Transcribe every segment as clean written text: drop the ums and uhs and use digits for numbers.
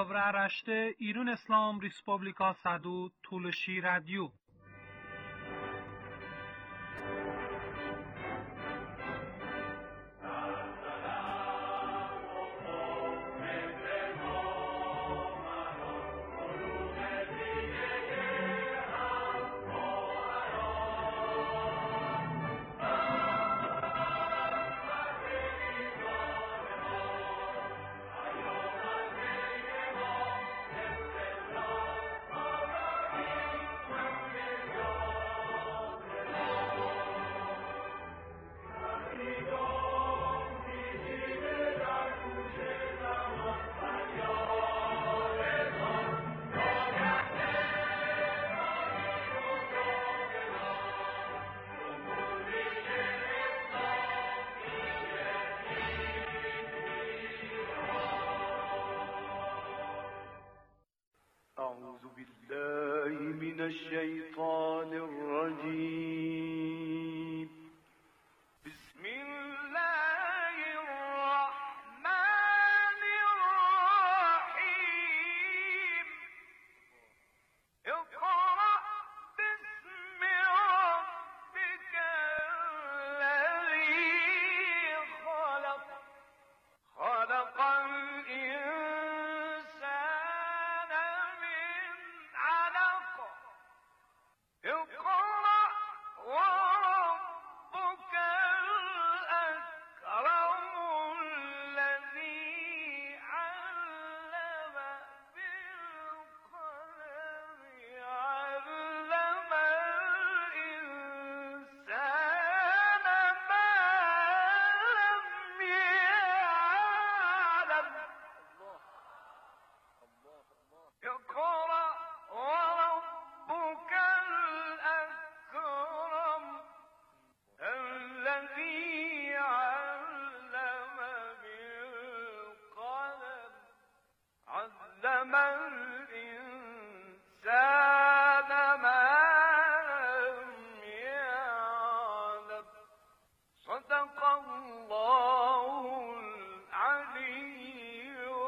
Avra Rashte Irun Islam Respublika Sadu Tulshi Radio. الشيطان الرجيم بسم الله الرحمن الرحيم اقرأ باسم ربك الذي خلق خلق الإنسان من علق اقرأ وربك الأكرم الذي علم بالقلم علم الإنسان ما لم يعلم اقرأ وربك الأكرم الذي علم بالقلم علم الإنسان ما لم يعلم صدق الله العلي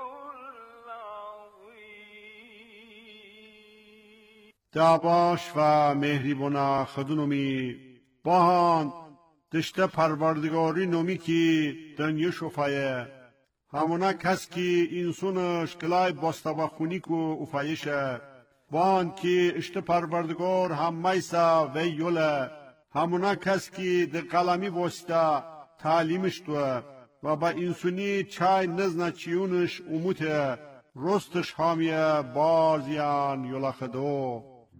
العظيم. دعواش و مهریبونا خدونومی باهان دشته پروردگاری نومی کی دنیا شفایه همونا کس کی انسونش کلای باستابا خونی کو افایشه وان کی اشته پروردگار هم میسا و یوله همونا کس کی در قلمی واسطه تعلیمش دوه و با انسونی چای نزنا چیونش اموته رستش حامیه بازیان یولا خدو.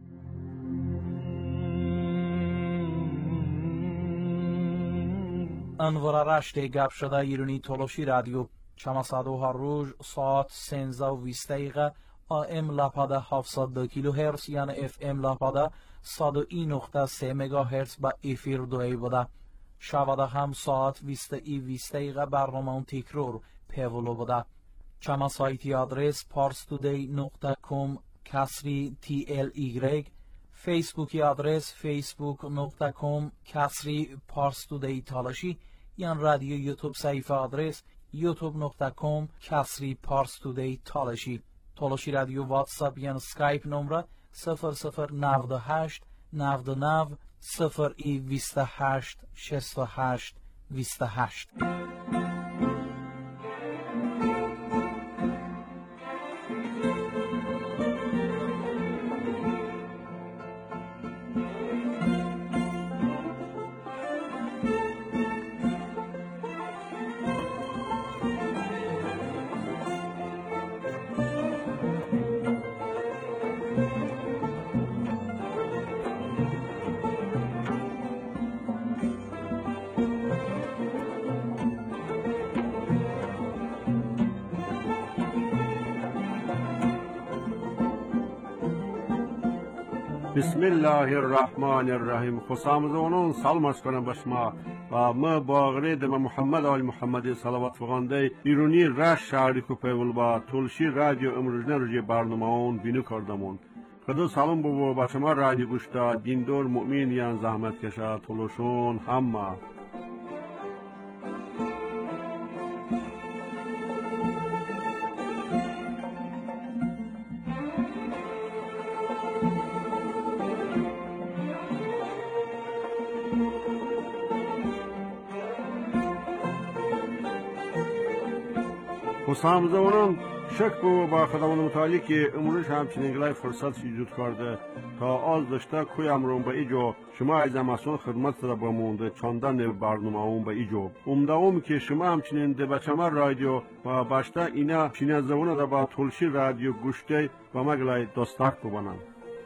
انوار رشته گپ شده ایرانی تولوشی رادیو چماسادو هر روز ساعت 13:20 دقیقه AM لاپاده 702 کیلو هرتز یعنی FM لاپاده 101.3 مگاهرتز با افیر دوی بوده. شواده هم ساعت 20:20 دقیقه برنامه تکرار پیولو بوده. چما سایتی آدرس parstoday.com کسری TLY فیسبوکی آدرس facebook.com کسری parstoday تالاشی یان رادیو یوتیوب صفحه آدرس youtube.com کسری parstoday تالاشی تالاشی رادیو واتساپ یان سکایپ نمره 0098 99 028 68 28. بسم الله الرحمن الرحیم. خوشامدونون سلامش کنم به شما و ما باغری دم محمد آل محمدی صلوات فغانده ایرانی رش شهری کو پیول با تولشی رادیو امروزنه روی برنامه اون بینو کردمون. خدا سلام بابا با شما رادیو گوشتا دیندار مؤمن یان زحمت کشا تولشون همه. حسام زمانم شک با خداوند متعالی که امروز همچنین گلای فرصت ایجاد کرده تا آز داشته کوی امرون به ایجا شما از اماسون خدمت سر بمونده چاندن برنامه اون به ایجا امداوم که شما همچنین ده بچمه رادیو و باشته اینا چین زبانه ده با تلشی رادیو گوشته و مگلای دستک ببنن.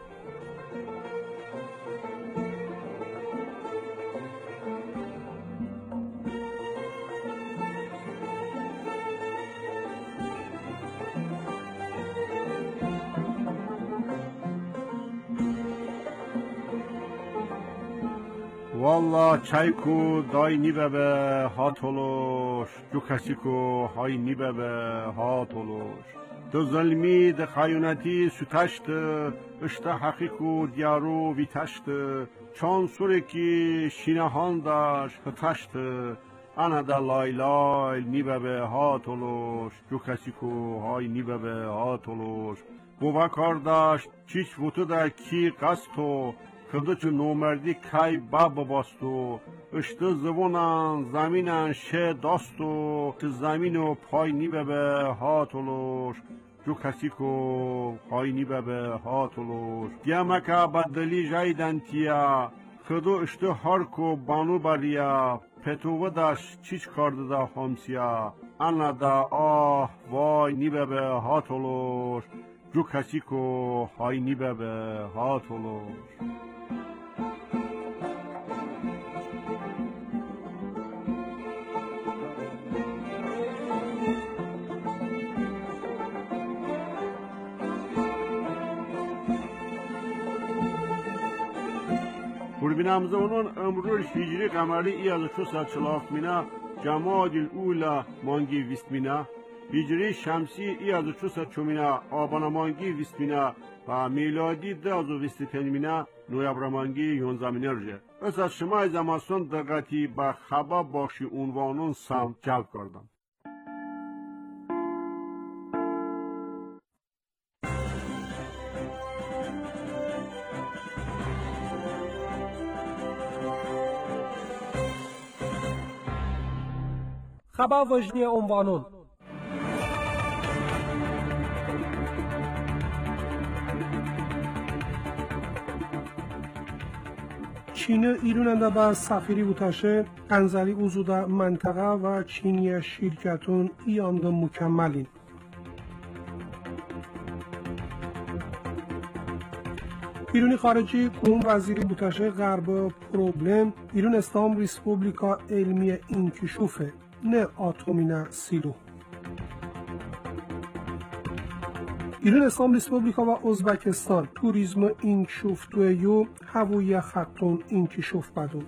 والله چایکو دای نیبه هاتولوش جو کسیکو های نیبه هاتولوش دو ظلمی ده خیانتی ستشت اشته حقیقو دیارو ویتشت چون سورکی شینهان داشت ختشت انا ده لای لای نیبه هاتولوش جو کسیکو های نیبه هاتولوش بوه کار داشت چیچ بوتو ده کی قستو خداچ نومردی کای باب باستو اشته زبونن زمینن شه داستو که زمین و پای نیبه به هاتولوش جو کسی کو پای نیبه به هاتولوش دیمکه بدلی جایدن تیا خدا اشته هر کو بانو بریا پتوه داش چیچ کرده دا همسیا انا دا آه وای نیبه به هاتولوش جو کسی کو های نیبه به هاتولوش بینم زمانون امروز هجری قمری ای از 440 مینا جماد الاولا مانگی 20 مینا هجری شمسی ای از 400 مینا آبان مانگی 20 مینا و میلادی 2025 مینا نویبر مانگی 11 مینا رجه از شما از اماسون دقتی به خبر باشی عنوانون سم جلب کردم. خبر وجدی عنوانون چین ایران با سفیری بوتاشه انزلی وجود منطقه و چینی شرکتون ایاند مکملین. بیرونی خارجی کوم وزیری بوتاشه غرب پروبلم ایران اسلام ریسپوبلیکا علمی انکشوفه نه آتومی نه سیلو. ایران اسلام ریسپوبلیکا و ازبکستان توریسم انکشوف تویو هویه خطون انکشوف بدون.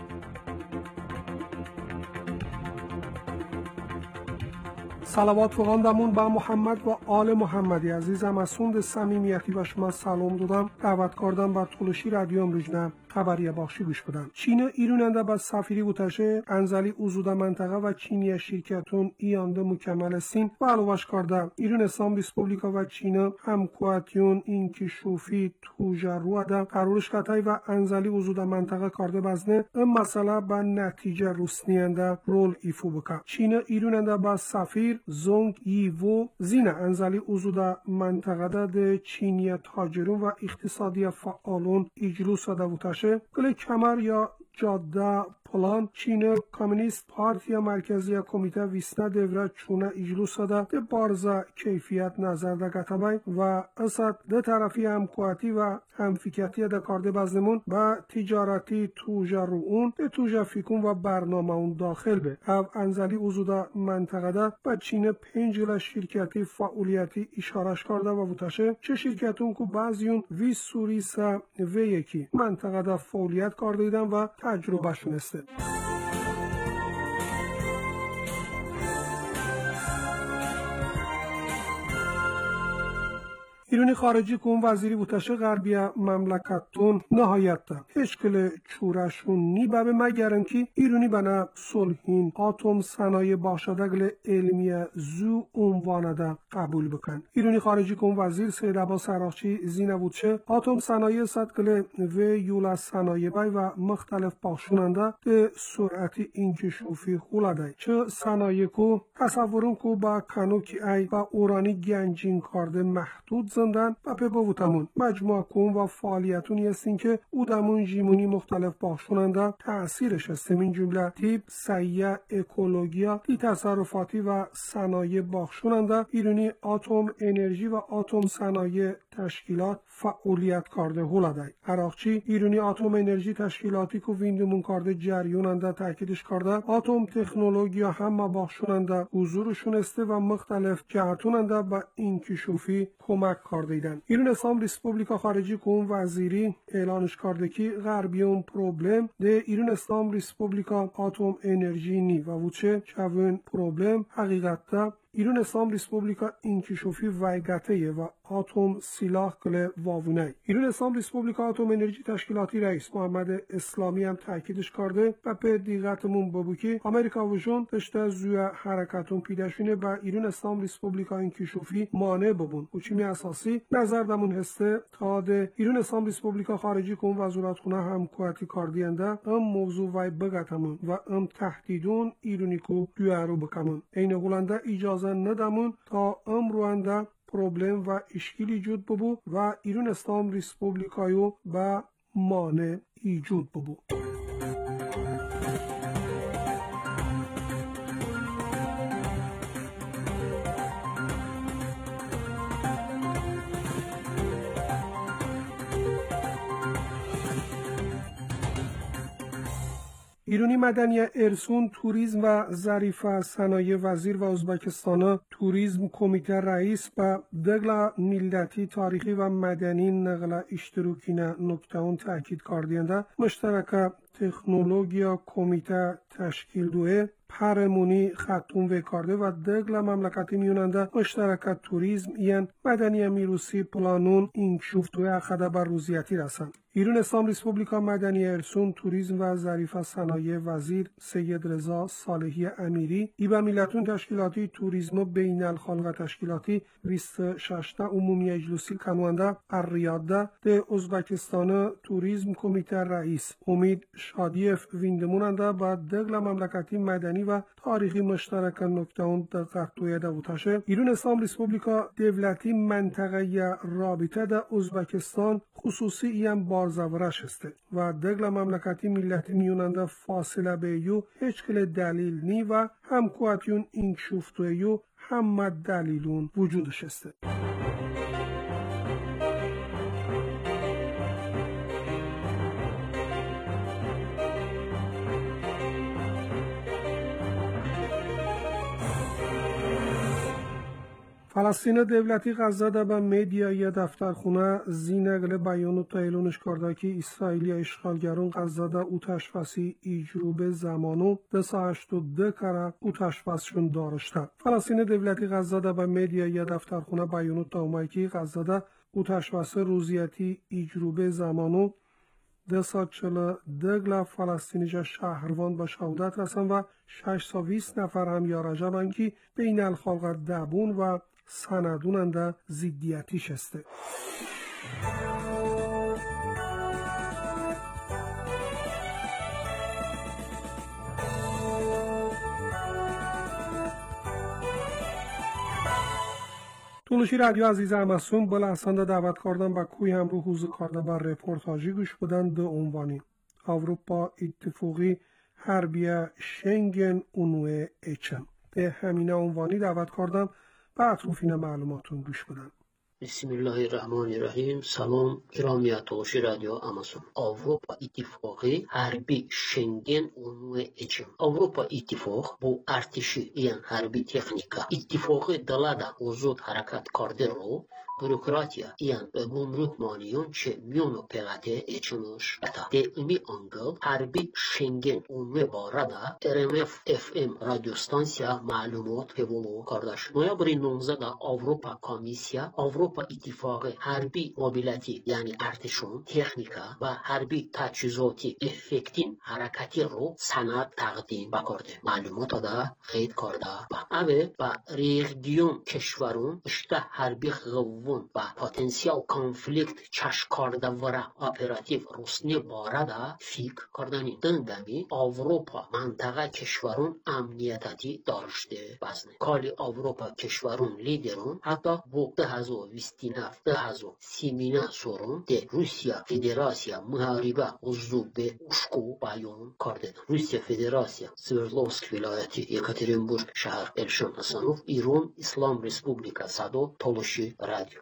صلوات فغاندمون با محمد و آل محمدی عزیزم از سوند صمیمیتی و شما سلام دادم دعوت کردم با تلشی رادیو امروزنه خبری بخشی گوش بدم. چین ایراننده با سفیری بوتاشه انزلی وجود منطقه و چینی شرکتون ایانده مکمل سین و علاوش کرده ایران اسلام ریسپوبلیکا و چین همکواتیون انکشوفی توجرو ده قرارش کتای و انزلی وجود منطقه کرده بزنه این مسئله به نتیجه رسنینده رول ایفو بکن. چین ایراننده با سفیر زونگ ییوو زین انزلی وجود منطقه ده چینی تاجرون و اقتصادی فعالون اجلوس ده بوتاشه گل کمر یا جاده پلان چین کمونیست پارتی مرکزی کمیته ویسنا دوره چونه اجلوس ده بارزا کیفیت نظر ده گتبای و اسد ده طرفی همکواتی و همفکرتی ده کارده بزنمون با تجارتی توجه رو اون ده توجه فیکون و برنامه اون داخل به او انزلی وجود منطقه ده با چین 5 شرکتی فعالیتی اشارش کرده و بوتاشه چه شرکتون که بعضیون وی سوریسا و یکی منطقه ده فعالیت کرده ایدن و تجربه شونسته. ایرانی خارجی کن وزیری بوتشه غربی مملکتون نهایت هشکل چورشون نی بابه مگرن که ایرانی بنا صلحین آتوم صنایع باشدگل علمی زو عنوانده قبول بکن. ایرانی خارجی کن وزیر سید عباس عراقچی زینه بوتشه آتوم صنایع صدگل و یولا صنایع بای و مختلف باشوننده به سرعت انکشافی خولاده چه صنایع کو تصورون کو با کانوکی ای و اورانی گنجین کارده محدود زندن و به بوتمون مجموعه کن و فعالیتونی هستین که اودمون جیمونی مختلف باشوننده تأثیرش است. من جمله تیپ سیه اکولوژیا دی تصرفاتی و صنایع باشوننده ایرانی آتوم انرژی و آتوم صنایع تشکیلات فعالیت کرده هولاده. عراقچی ایرانی آتوم انرژی تشکیلاتی که ویندمون کرده جریاننده تاکیدش کرده آتوم تکنولوژیا هم باشوننده حضورشون است و مختلف جهتوننده به انکشافی کمک کرده ایدن. ایران اسلام ریسپوبلیکا خارجی کن وزیری اعلانش کرده که غربیون پروبلم ده ایران اسلام ریسپوبلیکا آتوم انرژی نی و وچه چون پروبلم حقیقتا ایران اسلام ریسپوبلیکا انکشافی وایگته و آتوم سلاح کل واوونه. ایران اسلام ریسپوبلیکا آتوم انرژی تشکیلاتی رئیس محمد اسلامی هم تاکیدش کرده و به دیقتمون ببو که امریکا و جون داشته زوی حرکتون پیداشونه با ایران اسلام ریسپوبلیکا انکشافی مانع ببون. و چیمی اساسی نظر دمون هسته تا ده ایران اسلام ریسپوبلیکا خارجی کن وزارت خونه هم کوهاتی کاردینده ام موضوع وای بگتمون و ام تهدیدون ایرانی کو دوارو بکمون. این گلنده اجازه ندامون تا امروانده پروبلم و اشکیل ایجود ببو و ایران اسلام ریسپوبلیکایو با مانع ایجود ببو. ایرانی مدنی ارسون توریسم و ظریف صنایع وزیر و ازبکستان توریسم کمیته رئیس و دگل ملتی تاریخی و مدنی نقل اشتراکینه نکتهون تاکید کردنده مشترک تکنولوژیا کمیته تشکیل دوه پرمونی خطون وکارده و دگل مملکتی میوننده مشترک توریسم این مدنی میروسی پلانون انکشوف دوه اخده بر روزیتی رسند. ایران اسلام ریسپوبلیکا مدنی ارسون توریسم و ظریف صنایع وزیر سید رضا صالحی امیری ای به ملتون تشکیلاتی توریسم بین الخلق تشکیلاتی 26 عمومی اجلسی کنونده الریاده ده ازبکستان توریسم کمیته رئیس امید شادیف ویندموننده با دگل مملکتی مدنی و تاریخی مشترک نکتهون دقت دویه دوتاشه ایران اسلام ریسپوبلیکا دولتی منطقه رابطه ده ازبکستان خصوصی ایم بارزورش است و دگل مملکتی ملتی میوننده فاصله بیو هیچ کل دلیل نی و همکواتیون انکشوفتویو همه دلیلون وجودش است. فلسطین دولتی غزه ده به مدیای دفترخونه زینگل بیانو تایلونش کرده که اسرائیلی اشغالگران غزه ده اوتشفسی ایجروب زمانو ده ساعشت و ده کره اوتشفسشون دارشته. فلسطین دولتی غزه ده به مدیای دفترخونه بیانو تاومایی که غزه ده اوتشفس روزیتی ایجروب زمانو ده ساعت چله دگل فلسطینیجا شهروان به شهادت رسن و 620 نفر هم یارجه من که بین الخلق دبون و سندوننده زیدیتیش است. تولشی رادیو عزیز امسون بلحسنده دعوت کردن با کوی همرو حوزه کرده بر رپورتاجی گوش بودن دو عنوانی اروپا اتفاقی حربیه شنگن اونوه اچم به همین عنوانی دعوت کردم با اطرافین معلوماتون گوش بدن. بسم الله الرحمن الرحیم. سلام گرامی تولشی رادیو امازون. Avrupa İttifakı harbi Schengen Union için. Avrupa İttifakı bu artışı yani harbi teknika. İttifakı dalada uzun hareket kardı ro bürokratiya iyan gümrük maniyon çe miyono pegate eçonoş ata. De imi angıl harbi Schengen unve barada RMF FM radyo stansiya malumat hevolu kardeş. Noyabr 19 da Avrupa Komisya, Avrupa İttifakı harbi mobiliyeti yani ارتشون تکنیکا و حربی تجهیزاتی افکتین حرکتی رو سند تقدیم بکرده معلومات دا خید کرده و اوه و ریگیون کشورون اشته حربی غوون و پتانسیال کانفلیکت چش کرده وره اپراتیو روسنی باره دا فکر کردنی دنگمی اوروپا منطقه کشورون امنیتی داشته بزنه کالی اوروپا کشورون لیدرون حتی bu 2029 sorun de Rusya Federasyya muharibe uzdu be uşku bayon kardı. Rusya Federasyya Sverdlovsk vilayeti Yekaterinburg şehir Elşan Hasanov İran İslam Respublika Sado Toloshi Radyo.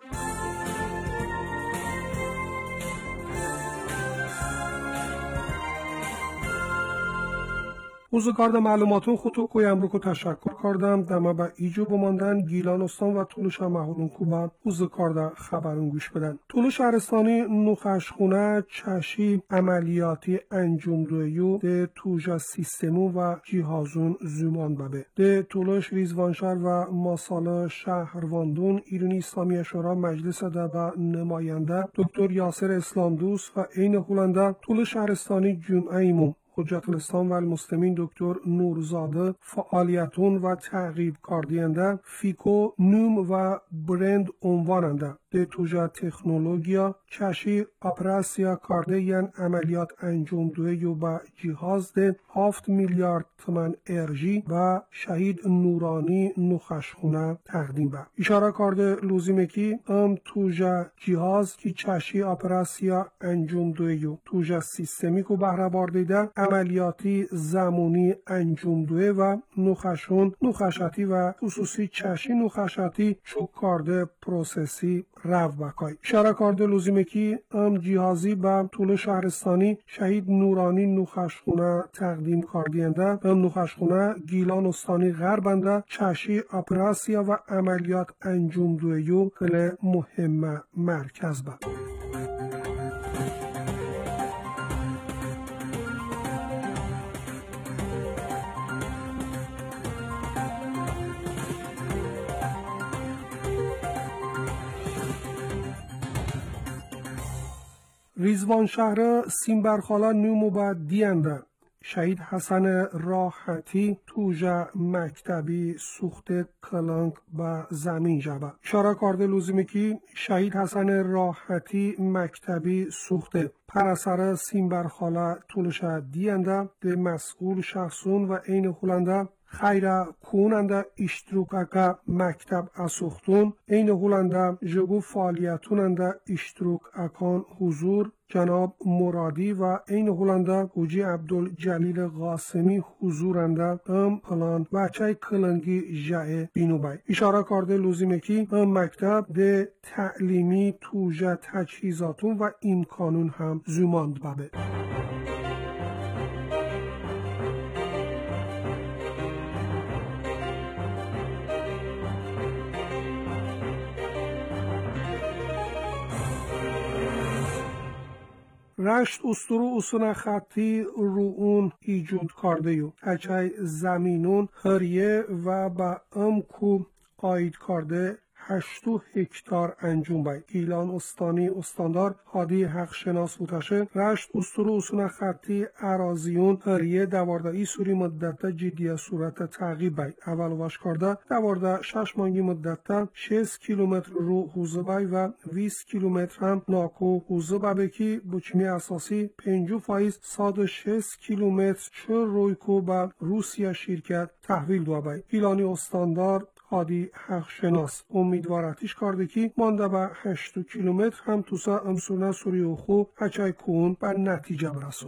روزگار معلوماتون خودتو کویم رو که تشکر کردم دمه با ایجو بماندن گیلان استان و طول شمهورون کوبا روزگار خبرون گوش بدن طول شهرستانی نوخشخونه چشی عملیاتی انجام دویو ده توجه سیستمو و جیهازون زمان ببه ده طولش ریزوانشهر و ماسال شهرواندون ایرانی اسلامی شورا مجلس ده و نماینده دکتر یاسر اسلام دوست و این هولنده طول شهرستانی جمعه ایمون حجت الاسلام و المسلمین دکتر نورزاده فعالیتون و تعقیب کاردینده فیکو نوم و برند عنواننده ده توجه تکنولوژیا چشی اپراسیا کارده ین عملیات انجام دوی با جهاز ده 7 میلیارد تومان ارژی و شهید نورانی نوخشخونه تقدیم به اشاره کرده لوزیمه کی توجه جهاز کی چشی اپراسیا انجام دوی توجه سیستمی کو بهره باردیده عملیاتی زمانی انجام دوه و نوخشاتی و خصوصی چشی نوخشاتی چوک کارده پروسسی رو بکای اشاره کرده لزومه کی جهازی به طول شهرستانی شهید نورانی نوخشخونه تقدیم کاردینده نوخشخونه گیلان استانی غربنده چشی اپراسیا و عملیات انجام دویو خیلی مهم مرکز با ریزوان شهر سیمبرخالا نومو با دیانده شهید حسن راحتی توجه مکتبی سوخت کلنگ با زمین جبه اشاره کرده لزومه کی شهید حسن راحتی مکتبی سوخت پرسر سیمبرخالا طولش دیانده ده مسئول شخصون و این خولنده خیره کوننده اشتروکاکا مکتب اسوختون این هولنده جگو فعالیتوننده اشتروک اکان حضور جناب مرادی و این هولنده حوجی عبدالجلیل قاسمی حضورنده پلان بچه کلنگی جای بینوبای اشاره کرده لزومه کی مکتب ده تعلیمی توجه تجهیزاتون و امکانون هم زماند بابه رشت استرو اصول خطی رو اون ایجود کرده یو اچای زمینون هریه و با امکو قاید کرده 8 هکتار انجام بای گیلان استانی استاندار هادی حق شناس بوتاشه رشت استرو اصول خطی اراضیون هریه دوارده سوری مدت جدی صورت تعقیب بای اول واش کرده دوارده 6 مانگی مدت 6 کیلومتر رو حوزه بای و 20 کیلومتر هم ناکو حوزه بکی بچمی اساسی 50% 106 کیلومتر چه رویکو با روسیه شرکت تحویل دو بای گیلانی استاندار هادی حق شناس امیدوارتیش کرده که مانده به 8 کیلومتر هم توسا امسونه سوری و خو اچای کون بر نتیجه برسون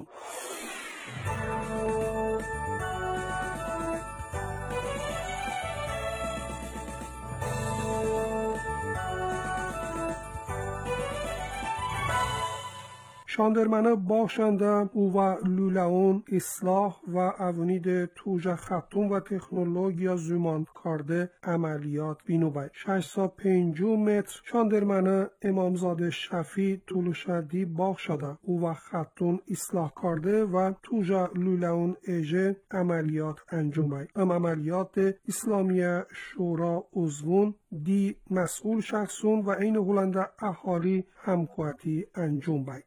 شاندرمنه باغشنده او و لولاون اصلاح و اونید توجه خطون و تکنولوژیا زمان کارده عملیات بینوبای 650 متر شاندرمنه امامزاده شفی طولشدی باغشده او و خطون اصلاح کرده و توجه لولاون ایجه عملیات انجام بای عملیات اسلامی شورا عضوون دی مسئول شخصون و این هلنده اهالی همکواتی انجام بای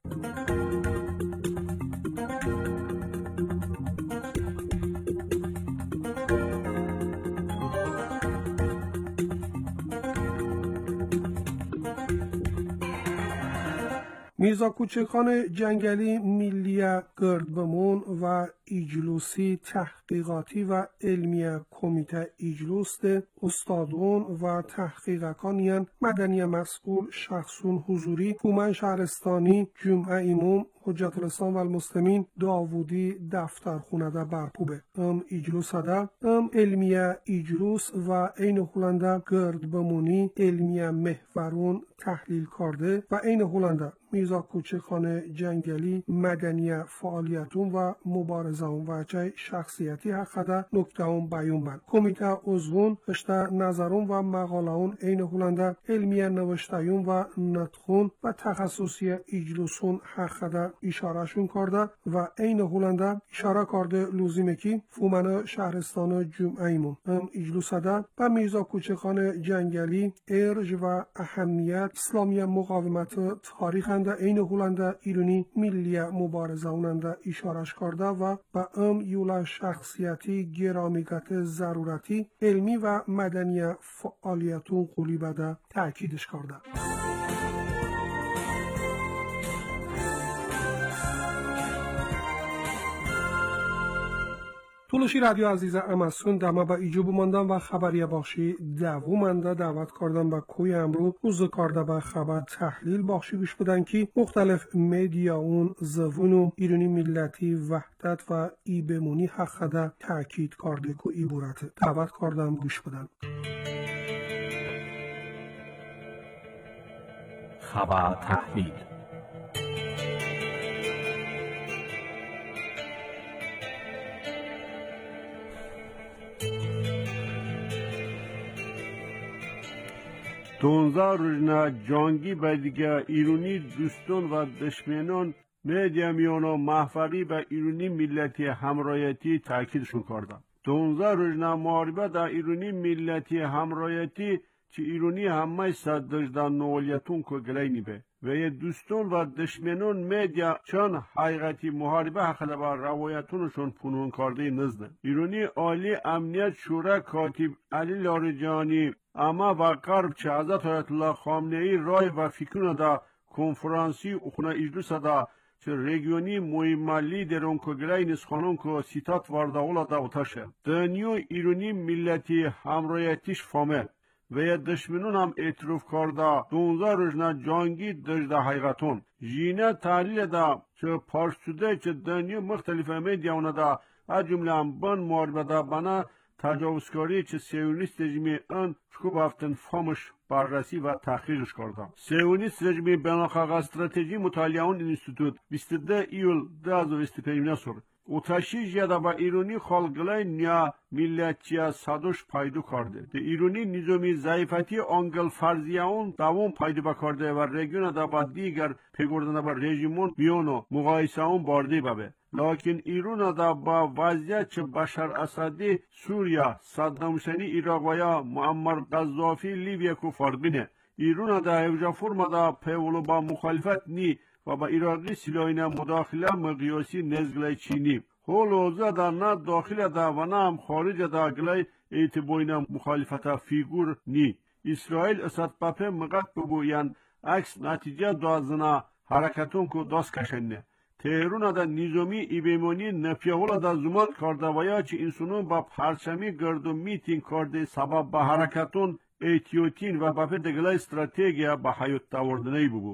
میرزا کوچکخان جنگلی ملی گردبمون و ایجلوسی تحقیقاتی و علمی کمیته ایجلوس استادون و تحقیقکانیان مدنی مسئول شخصون حضوری کومن شهرستانی جمعه ایموم حجت الاسلام و المسلمین داوودی دفترخونه ده برپوبه ایجلوس ده علمی ایجلوس و این هلنده گردبمونی علمی محورون تحلیل کرده و این هلنده میرزا کوچکخان جنگلی مدنی فعالیتون و مبارزون و چه شخصیتی حقده نکته بیان بند کمیته عضوون اشته نظرون و مقالهون این هلنده علمی نوشتهون و نطخون و تخصصی ایجلوسون حقده اشارهشون کرده و این هلنده اشاره کرده لزومه که فومن شهرستان جمعه ایمون ایجلوس ده و میرزا کوچکخان جنگلی ارج و اهمیت اسلامی مقاومت تاریخ این هلنده ایرانی ملی مبارزه‌وننده اشارش کرده و یولا شخصیتی گرامیت ضرورتی علمی و مدنی فعالیتون قولی بده تأکیدش کرده. طولشی رادیو عزیز امسون دما با ایجوب ماندن و خبری بخشی دومنده دعوت کردن با کوی امرو روز کرده با خبر تحلیل بخشی گوش بودن که مختلف میدیا اون زوون ایرانی ملتی وحدت و ای بمونی حقده تاکید کرده که ای بورته دعوت کردن گوش بودن. خبر تحلیل دونزا روزنا جانگی به دیگه ایرانی دوستان و دشمنان میدیامیانو محفری به ایرانی ملتی همرایتی تاکیدشون کردن. دونزا روزنا محاربه در ایرانی ملتی همرایتی چی ایرانی همه صد دجدان نولیتون که گلینی به و یه دوستان و دشمنان میدیا چون حقیقتی محاربه حقیقت با روایتونشون پنون کرده نزده. ایرانی عالی امنیت شورا کاتب علی لاریجانی اما با قرب چه حضرت آیت الله خامنه ای رای و فکرونه دا کنفرانسی اخونه اجلس دا چه رژیونی مهمالی درون که گلای نسخانون که سیتات وارداولا دا اتاشه دنیو ایرانی ملتی همرایتیش فامل و یا دشمنون هم اعتراف کرده 12 روزنا جانگی دجده حقیقتون جینه تحلیل دا چه پارشتوده چه دنیو مختلف میدیونه دا از جمله هم بان محاربه دا بنا تجاوزکاری چه سیونیست رژیمی ان چکو بافتن فامش بررسی و تحقیقش کرده. سیونیست رژیمی بناخاق استراتژی مطالعه اون انستیتوت 22 ایول 2021 سور اوتاشی جدا با ایرانی خالقلای نیا ملیتیا صدوش پایدو کرده. ده ایرانی نظامی ضعیفتی آنگل فرضیه اون دوام پایدو بکرده و رژیون دا با دیگر پیگردن با رژیمون بیانو مقایسه اون بارده بابه. لیکن ایران دا با وضعیت چه بشار اسدی سوریا، صدام حسینی عراق و یا معمر قذافی لیبیا کو فرقینه. ایران دا اوجا فرما دا پیولو با مخالفت نی و با عراقی سلاحین مداخله مقیاسی نزگلای چینی. هولوزا دا نه داخل دا و نه هم خارج دا گلای اعتباین مخالفت فیگور نی. اسرائیل اسد پاپه مقد ببوین عکس نتیجه دازنا حرکتون کو داست کشنه. تهران دا نظامی ایبیمانی نفیهولا دا زمان کرده و یا چه انسانون با پرچمی گرد و میتین کرده سبب به حرکتون ایتیوتین و بافه دگلای استراتیگیا به حیات تاوردنهی ببو.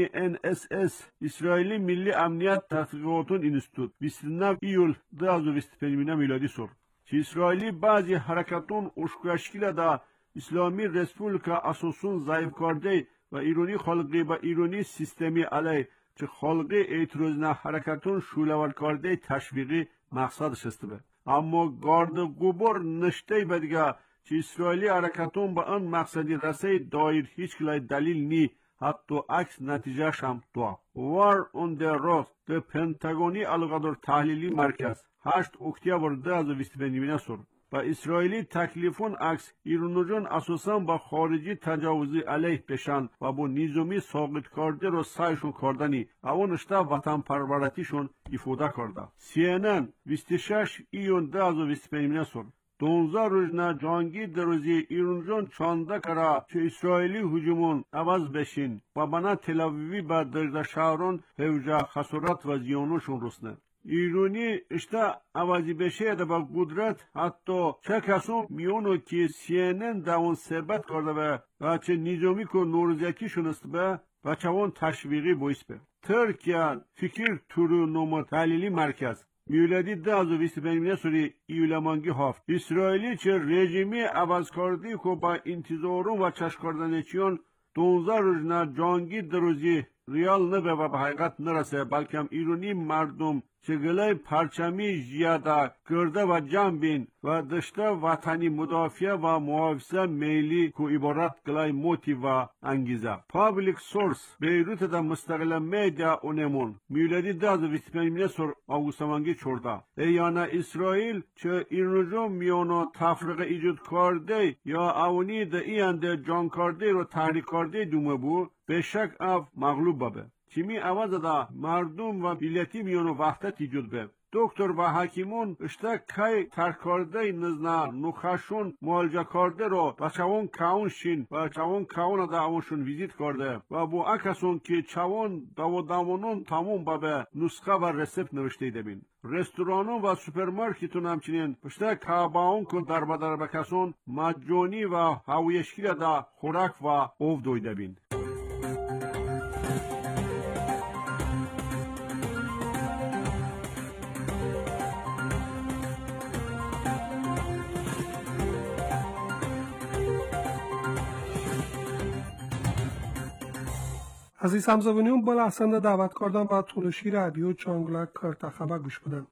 ENSS اسرائیلی ملی امنیت تحقیقاتون انستیتوت 29 ایول 2025 میلادی سور چه اسرائیلی بعضی حرکتون اشکاشکیل دا اسلامی رسپولیکا اساسون ضعیف کرده و ایرانی خلقی با ایرانی سیستمی علی چه خلقی اعتراض نه حرکتون شولور کرده تشویقی مقصدش است به. اما گارد گوبر نشته بدگه چه اسرائیلی حرکتون به آن مقصدی رسه دایر هیچ کلای دلیل نی، حتی عکس نتیجهش هم دو. وار اون در راست ده پنتاگونی القدر تحلیلی مرکز 8 اکتبر 2025 سر با اسرائیلی تکلیفون عکس ایرانجان اساساً با خارجی تجاوزی علیه بشن و با نیزمی ساقط کرده رو سعیشون کردنی اونشته وطن پرورتیشون ایفاده کرده. CNN 26 ایون 2025 سر 12 روزنا جانگی دروزی ایرانجان چانده کرا چه اسرائیلی هجومون عوض بشین و بنا تل‌آویوی با درد شهران هوجه خسارت و زیانوشون رسنه. ایرانی اشتا عوضی بشه ده با قدرت حتی چه کسون میونو که CNN داون ثبت کرده و چه نیزمی که نورزیکی شنست به و چه اون تشویقی بایست به. ترکیه فکر تورو نومو تحلیلی مرکز میولدی 2025 سوری ایولمانگی هفت اسرائیلی چه رژیمی عوض کردی که با انتظارون و چشم کردن چیون 12 روزنا جانگی دروزی ریال نبه و به حقیقت نرسه بلکه هم ایرانی مردم چه گلای پرچمی زیاده کرده و جنبین و دشته وطنی مدافع و محافظه میلی که عبارت گلای موتی و انگیزه. پابلیک سورس بیروت دا مستقل میدیا اونمون میولدی 2025 سر آگوستمانگی چورده ایانا اسرائیل چه ایرانجان میانو تفرق ایجاد کرده یا اونی دا اینده جان کرده رو تحریک کرده دومه بود به شک اف مغلوب بابه. چیمی عوض دا مردم و بیلتی میانو وحدت ایجاد به. دکتر و حکیمون اشتا کای ترک کرده نزنا نخشون معالجه کرده رو و چوان کاون شین و چوان کاون دا اونشون ویزیت کرده و بو اکسون که چوان دو دامونون تموم بابه نسخه و رسپت نوشته دبین. رستورانون و سوپرمارکتون همچنین اشتا کاباون که در بدر بکسون مجانی و هویشکیل دا خوراک و اوف دویده بین. عزیز همزبانیون با لحظنده دعوت کردم و تولشی رادیو چانگلک کرتخبه گوش بدن.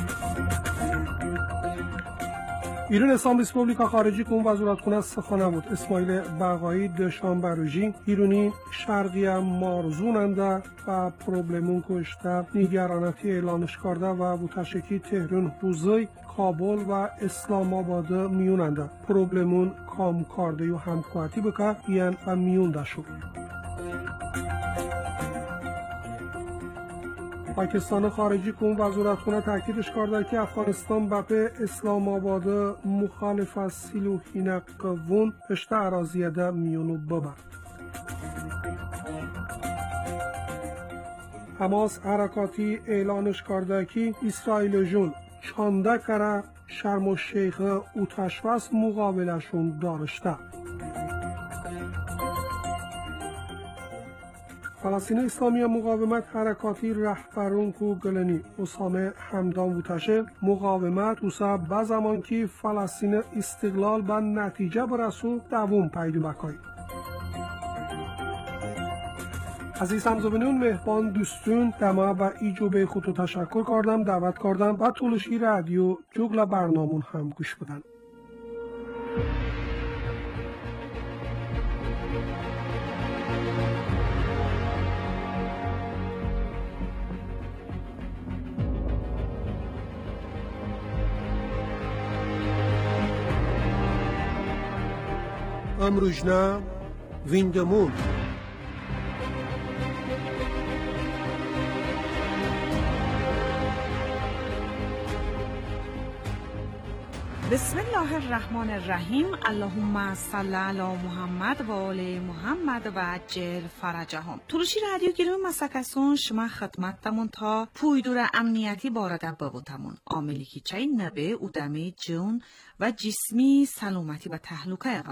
ایران اسلام ریسپوبلیکا خارجی کن وزارتخونه سخانه بود اسماعیل بقایی دشانبروژی ایرانی شرقی مارزوننده و پروبلمون کشته نگرانتی اعلانش کرده و بوتشکی تهران روزی کابل و اسلام آباد میوننده پروبلمون کام کرده و همکواتی بکه این و میونده شد. پاکستان خارجی کن وزارتخونه تاکیدش کرده که افغانستان به اسلام آباد مخالف از سیلوحین قوون اشته اراضیه ده میونو ببر. حماس حرکاتی اعلانش کرده که اسرائیل جون چانده کره شرم و شیخ اوتشوس مقابلشون دارشته. فلسطین اسلامی مقاومت حرکاتی رهبرون کو گلنی اسامه همدان بوتشه مقاومت اوسا با زمان که فلسطین استقلال به نتیجه برسو دوام پیدا بکای. عزیز همزبانان مهمان دوستون دما و ایجوبه خودتو تشکر کردم دعوت کردم و تولشی رادیو جوگل برنامون هم گوش بدن. امروجنا ویندمون بسم الله الرحمن الرحیم. اللهم صل علی محمد و آل محمد و عجل فرجهم. تولشی رادیو گیرم مسکسون شما خدمتتمون تا پویدور امنیتی بارده ببوتمون عاملی که چای نبه ادامه جون و جسمی سلامتی و تهلوکه غنده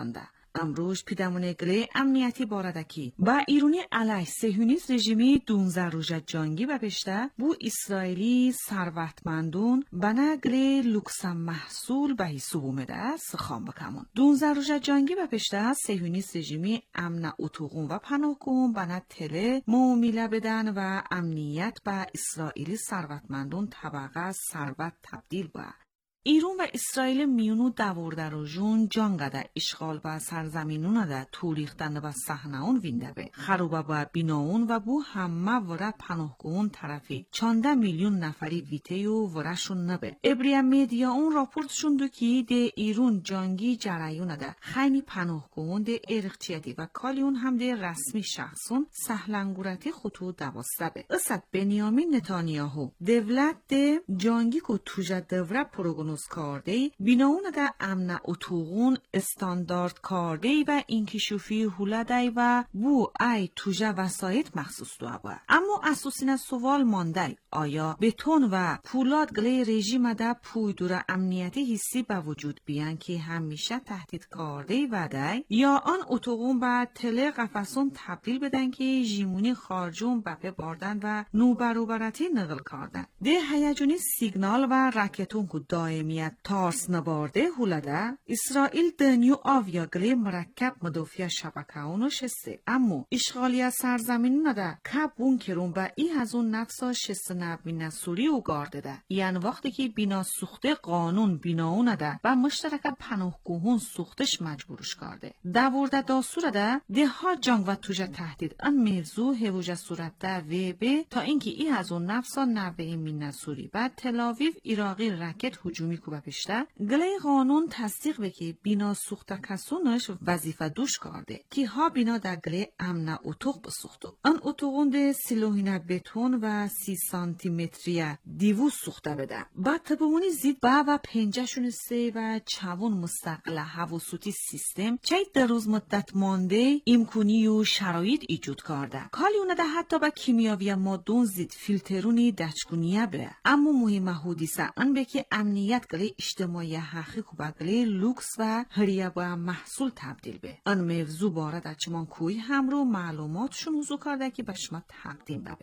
امروز پیدامون گله امنیتی باردکی با ایرونی علیه صهیونیست رژیمی 12 روزه جنگی و پشته بو اسرائیلی ثروتمندون بنا گله لوکسم محصول به حساب اومده سخام بکمون 12 روزه جنگی و پشته صهیونیست رژیمی امن اتوقون و پناهگون بنا تله معامله بدن و امنیت به اسرائیلی ثروتمندون طبقه ثروت تبدیل با ایران و اسرائیل میونو دورده رو جون جانگده اشغال و سرزمینون ده توریختن و صحنهون وینده به خروبه و بیناون و بو همه وره پناهگون طرفی 14 میلیون نفری ویته و ورشون نبه ابریا میدیا اون راپورتشون دو که ده ایران جانگی جرایون ده خیلی پناهگون ده ارقچیتی و کالیون هم ده رسمی شخصون سهلنگورتی خطو دواسته به اسد بنیامین نتانیاهو دولت ده جانگی که توجه دوره پروگنوز کارده بیناون ده امن اتوغون استاندارد کارده و اینکشوفی هولده و بو ای توجه وسایت مخصوص دو با اما اساسین سوال مانده آیا بتون و پولاد گله رژیم ده پویدور امنیتی حسی به وجود بیان که همیشه تهدید کارده و ده یا آن اتوغون به تله قفصون تبدیل بدن که ژیمونی خارجون بپه باردن و نوبروبرتی نقل کردن ده هیجونی سیگنال و رکتون که دائمیت تارس نبارده هولده اسرائیل دنیو آویا گلی مرکب مدافع شبکهونو شسته اما اشغالی سرزمین نده که بونکرون به ای هزون نفسا شست نبین سوری و گارده ده یعنی وقتی که بینا سوخته قانون بیناونه ده و مشترک پناهگوهون سوختش مجبورش کرده دورده داسوره ده ها جنگ و توجه تهدید ان موضوع هوجه صورت ده و به تا اینکه ای هزون نفسا نبین مین سوری بعد تلاویو ایراقی رکت هجومی کو بپشته گله قانون تصدیق بکی بینا سوخته کسونش وظیفه دوش کرده که ها بینا در گله امن اتوق بسوختو ان اتوقون ده سیلوهینه بتون و 30 سانتی متریه دیوو سوخته بده بعد تبمونی زید با و پنجهشون سه و چوون مستقل هواسوتی سیستم چای در روز مدت مانده امکونی و شرایط ایجود کرده کالیونه ده حتی با کیمیاوی مادون زید فیلترونی دچگونیه به اما مهم حدیثه ان بکی امنیت گله اجتماعی حقیق و گله لوکس و هریه با محصول تبدیل به ان موضوع باره در چمان کوی هم رو معلوماتشون وضو کرده که به شما تقدیم ببه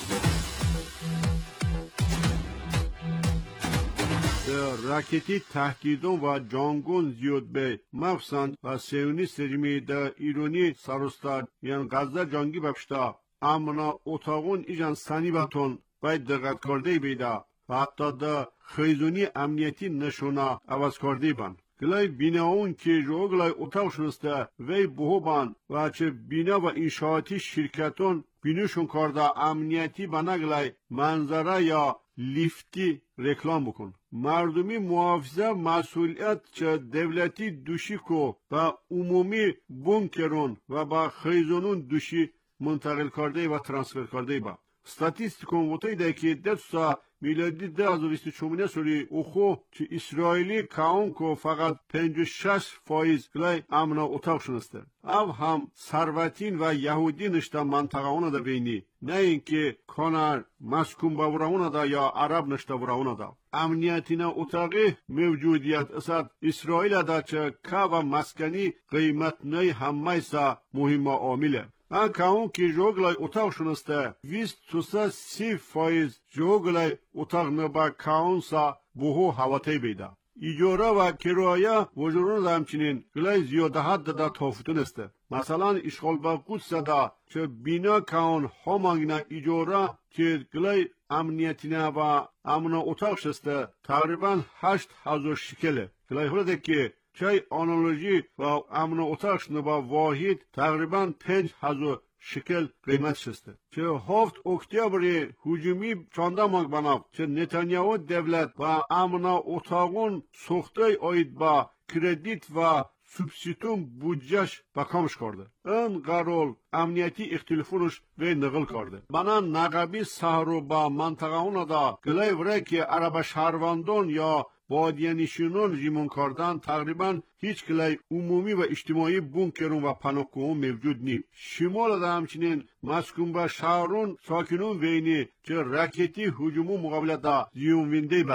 راکتی تهدیدون و جانگون زیاد به مفسند و سیونیست رژیمی در ایرانی سرستاد یعنی غزه جانگی بپشتا امنا اتاقون ایجان سنی باتون باید دقت کرده بیده و حتی در خیزونی امنیتی نشونا عوض کرده بان گلای بیناون که جو گلای اتاق شنسته وی بهو بان و چه بینا و انشاءاتی شرکتون بینوشون کرده امنیتی بنا گلای منظره یا لیفتی رکلام بکن مردمی محافظه مسئولیت چه دولتی دوشی کو با عمومی بونکرون و با خیزونون دوشی منتقل کرده و ترانسفر کرده با ستاتیستیکون وطای ده که دستا میلادی 2024 سوری اوخو چه اسرائیلی کاون کو فقط 56% گلای امنا اتاق شنسته او هم ثروتین و یهودی نشته منطقه اونه ده بینی نه اینکه کانر مسکون باورونه ده یا عرب نشته براونه ده امنیتینا اتاقی موجودیت اصد اسرائیل ده چه که و مسکنی قیمت نی همه سا مهم عامله من کامون که جوگلای اتاق شنسته 23% جوگلای اتاق نبا کامون سا بوهو هواتی بیده ایجاره و کرایه وجرون ده همچنین گلای زیاده حد ده تافتون استه مثلا اشغال با قدس ده چه بینا کامون همانگینا ایجاره که گلای امنیتینه و امنا اتاق شسته تقریبا 8,000 شکله گلای خورده که چای آنالوژی و امن اتاقش نبا واحد تقریبا 5,000 شکل قیمت شسته چه 7 اکتبر هجومی چانده مانگ بناب چه نتانیاهو دولت و امن اتاقون سوخته آید با کردیت و سوبسیتون بودجهش بکامش کرده این قرار امنیتی اختلافونش به نقل کرده بنا نقبی سهرو با منطقه اون دا گلای وره که عرب شهروندان یا بادیانشینان جیمون کردن تقریبا هیچ کلای عمومی و اجتماعی بونکرون و پناهگوهان موجود نیم شمال ده همچنین مسکون به شهرون ساکنون وینی که رکتی هجومو مقابل ده زیون وینده بزنن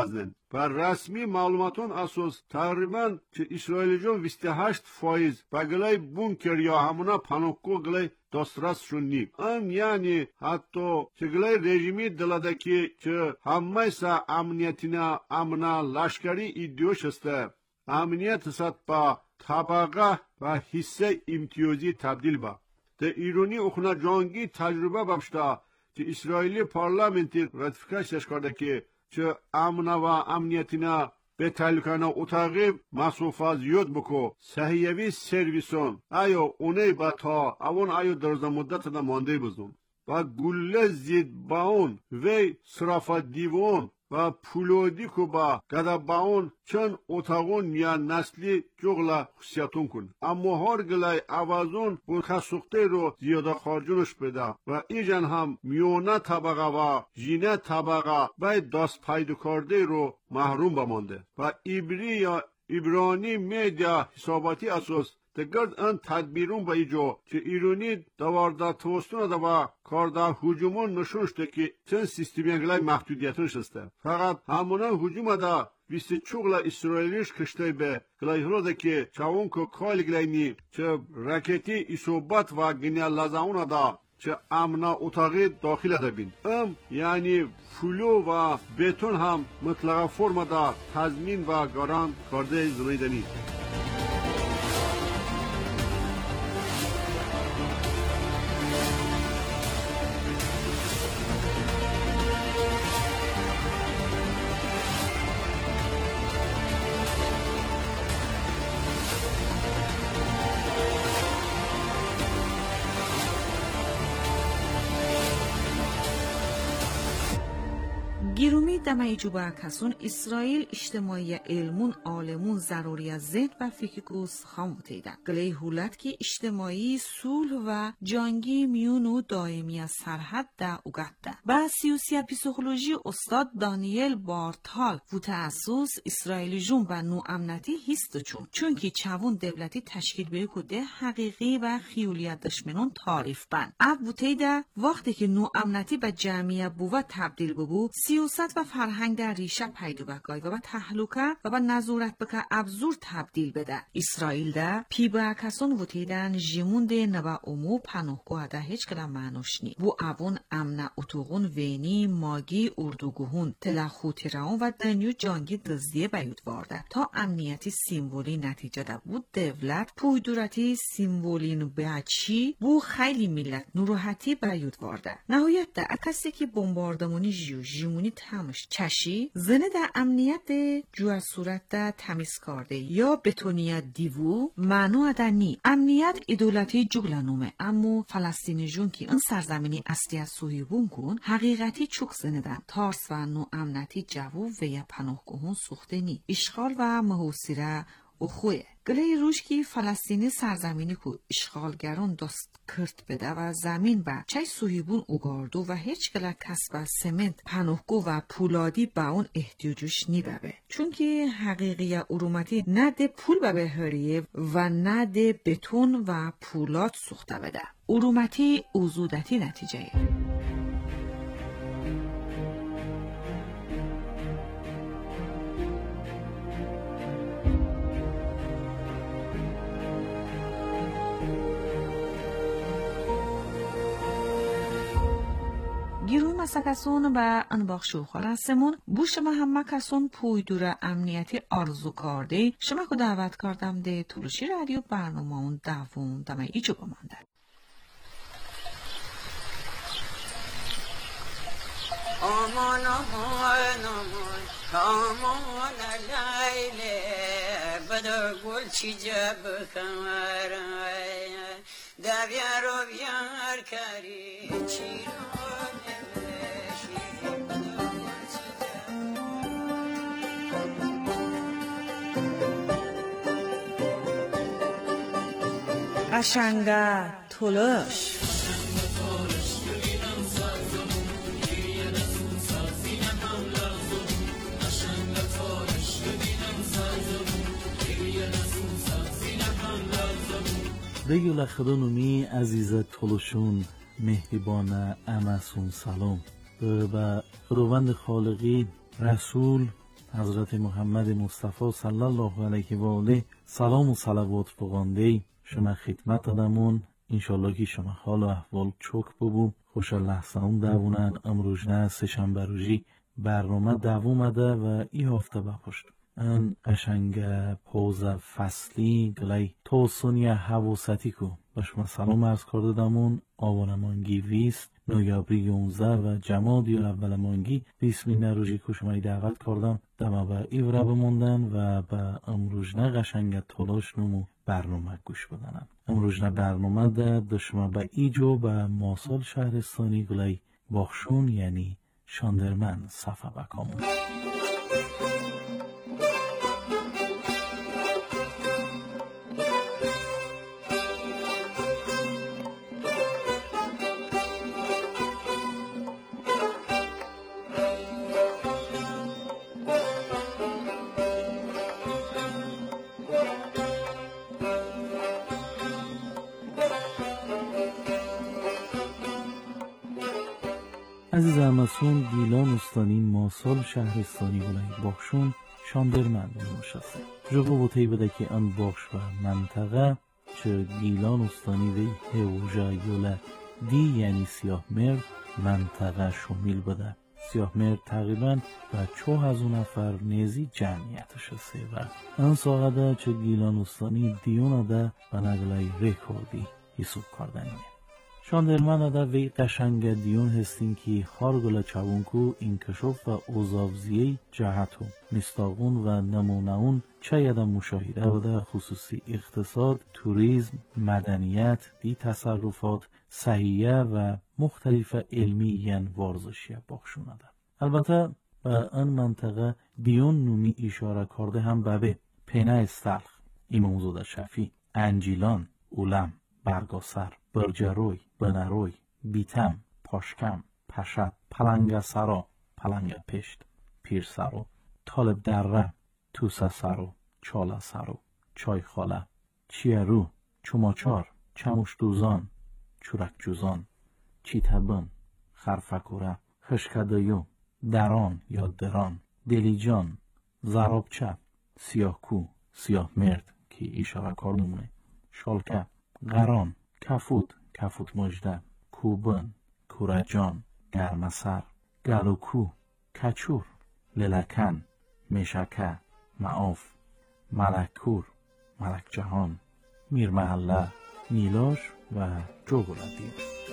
بر رسمی معلوماتون اساس تقریبا که اسرائیل جو 28% بگلای بونکر یا همونا پانوکو گلای دسترس شونی ام یعنی حتی که گلای رژیمی دلادکی که همه سا امنیتینا امنا لشکری ایدیوش استه امنیت سات با طبقه و حصه امتیازی تبدیل با ده ایرانی اخنا جانگی تجربه ببشتا که اسرائیلی پارلمنتی راتیفیکاسیش کرده که امنا و امنیتینا به تعلقانا اتاقی مسوفا زیاد بکو صحیوی سرویسون ایو اونه با تا اون ایو درزا مدت دا مانده بزن و گله زید باون وی صرافا دیوون و پولودی کو با گدا باون چن اتاقون یا نسلی جغلا خصیتون کن اما هر گلای آوازون بون خسوخته رو زیاده خارجونش بده و ایجن هم میونه طبقه و جینه طبقه باید دست پیدا کرده رو محروم بمانده و ایبری یا ایبرانی میدیا حساباتی اساس دگرد ان تدبیرون با ایجا که ایرانی دوارده توستون دوا کارده هجومون نشونشته که چند سیستمی انگلای محدودیتش هسته فقط همونه هجوم دا ویستی چوغلا اسرائیلیش کشته به گلای هلوده که چاون که کال گلای چه رکتی ایسوبات و گنیا لازمون دا چه امنا اتاقی داخل ده بین یعنی فلو و بتون هم مطلقه فرم دا تضمین و گاران کرده زنیدنی گیرومی دمای جوبا کسون اسرائیل اجتماعی علمون عالمون ضروری از ذهن و فکرگوز خام تیدن گلی هولت که اجتماعی صلح و جنگی میونو دائمی از سرحد دا اوگده با سیاسی پسیکولوژی استاد دانیل بارتال و تاسوس اسرائیل جون و نو امنیتی هست چون که چون دولتی تشکیل بیه کده حقیقی و خیولیت دشمنون تعریف بند اب تیدا وقتی که نو امنیتی به جمعیت بو تبدیل بو سیاست و فرهنگ در ریشه پیدا بکای و با تحلوکه و با نظارت بکه ابزور تبدیل بده اسرائیل ده پی با کسان وتیدن جیمون ده نبا امو پناهگاه ده هیچ کلام معنوش نی و اون امن اتوغون وینی ماگی اردوگوهون تلخوتی راون و دنیو جانگی دزدیه بیود وارده تا امنیتی سیمبولی نتیجه ده بود دولت پویدورتی سیمبولین بچی بو خیلی ملت نروحتی بیود وارده نهایت ده کسی که بمباردمونی جیمونی تمش چشی زنه در امنیت جو از صورت در تمیز کرده یا بتونیت دیوو معنو ادنی امنیت ایدولتی جگلانومه اما فلسطینی جون که این سرزمینی اصلی از صهیبون کن حقیقتی چوک زنه در تارس و نو امنیتی جوو و یا پناهگاهون سوخته نی اشغال و محوصیره و خویه گله روش که فلسطینی سرزمینی که اشغالگران دست کرد بده و زمین با چای صهیبون اوگاردو و هیچ گله کسب سمنت پناهگاه و پولادی با اون احتیاجش نیبه چون که حقیقی ارومتی نه ده پول به هریه و نه ده بتون و پولاد سوخته بده ارومتی اوزودتی نتیجه گیروی مسکسون و انباق شوخال هستمون بو شما همه کسون پویدور امنیتی آرزو کرده شما که دعوت کردم ده تلوشی رادیو برنامه اون دوون دمه ایجو بمانده آمان آمان آمان آمان لیلی بدر گل چی جب خمرای دویار و بیار کری چی رو قشنگه تلوش دیگه خدانومی عزیز تلوشون مهربان امسون سلام و خداوند خالقی رسول حضرت محمد مصطفی صلی الله علیه و آله سلام و صلوات بگانده شما خدمت دادمون. انشالله که شما حال و احوال چوک ببو خوشا لحظه اون دوونن امروزنه سه‌شنبه روزی برنامه دووم ده و ای هفته بپشت ان قشنگ پوز فصلی گلی توسونی حواستی کو باش ما سلام عرض کرده دمون آوانمانگی 20 نویابری 11 و جمادی اول مانگی 20 روزی که شما دعوت کردم دما به ایوره بموندن و به امروزنه قشنگ تلاش نمو برنامه گوش بدنم. امروزنه برنامه ده شما به ایجو به ماسال شهرستانی گلی باخشون یعنی شاندرمن صفحه بکامون. عزیز همسون گیلان استانی ماسال شهرستانی گلای باخشون شاندرمن نموشسته جغو بوتی بده که ان باخش و منطقه چه گیلان استانی وی هوجا یوله دی یعنی سیاه مرد منطقه شمیل بده. سیاه مرد تقریبا و 4000 نفر نیزی جمعیتش هسته و ان ساقه چه گیلان استانی دیونه ده و نگلای ریکوردی حساب کردنیه. شاندرمن ده وی قشنگ دیون هستین که خارگل چاونکو انکشاف و اوزاوزیه جهتو مستاقون و نمونهون چه یده مشاهده و ده خصوصی اقتصاد، توریزم، مدنیت، دی تصرفات، صحیه و مختلف علمی ین وارزشی باخشونه ده. البته به این منطقه دیون نومی اشاره کرده هم به پینه استلخ، ایموزوده شفی، انجیلان، اولم، برگاسر، برجروی، بنروی، بیتم، پاشکم، پشت، پلنگ سرا، پلنگ پشت، پیر سرا، طالب دره، توسه سرا، چاله سرا، چای خاله، چیرو، چماچار، چموش دوزان، چورک جوزان، چیتبن، خرفکوره، خشکدایو، دران یا دران، دلیجان، زرابچه، سیاهکو، سیاه مرد که اشاره کردمونه، شالکه، قران، کفوت، کفوت مجده، کوبن، کورجان، گرمسر، گلوکو، کچور، للکن، مشکه، معاف، ملکور، ملک جهان، میرمحله، نیلاش و جوگلدی.